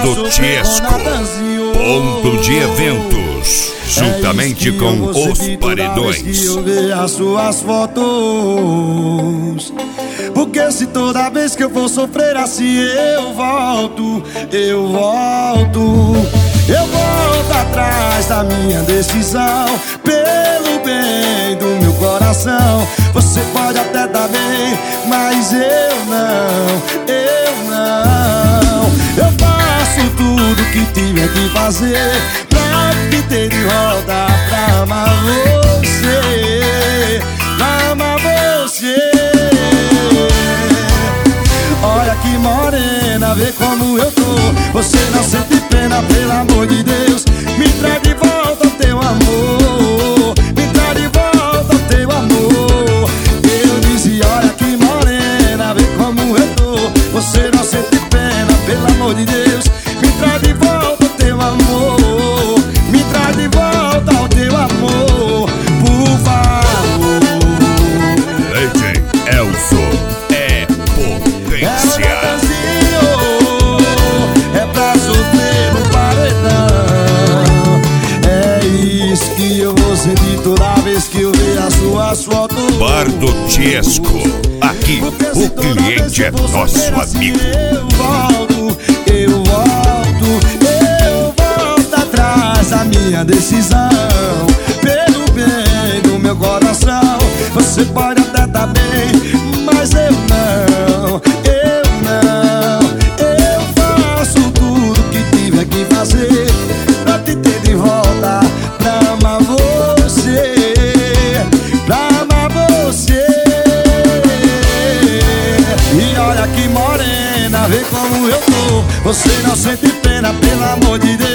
do Tiesco, ponto de eventos, juntamente com os paredões. Eu ver as suas fotos, porque se toda vez que eu for sofrer assim eu volto atrás da minha decisão, pelo bem do meu coração. Você pode até dar bem, mas eu não. Eu faço tudo que tiver que fazer pra me ter de volta, pra amar você, pra amar você. Olha que morena, vê como eu tô. Você não sente pena, pelo amor de Deus. Me traz de volta o teu amor, me traz de volta o teu amor. Eu disse, olha que morena, vê como eu tô. Você não sente pena, pelo amor de Deus. Me traz de volta o teu amor, me traz de volta o teu amor, por favor. DJ Elson é potência. É pra sofrer no paredão. É isso que eu vou sentir toda vez que eu ver as suas fotos. Bar do Tiesco, aqui o cliente é nosso amigo. Eu volto atrás da minha decisão, pelo bem do meu coração. Você pode até tá bem, mas eu não. Eu faço tudo que tiver que fazer pra te ter de volta, pra amar você, pra amar você. E olha que morena, vê como eu tô. Você não sente pena, pelo amor de Deus.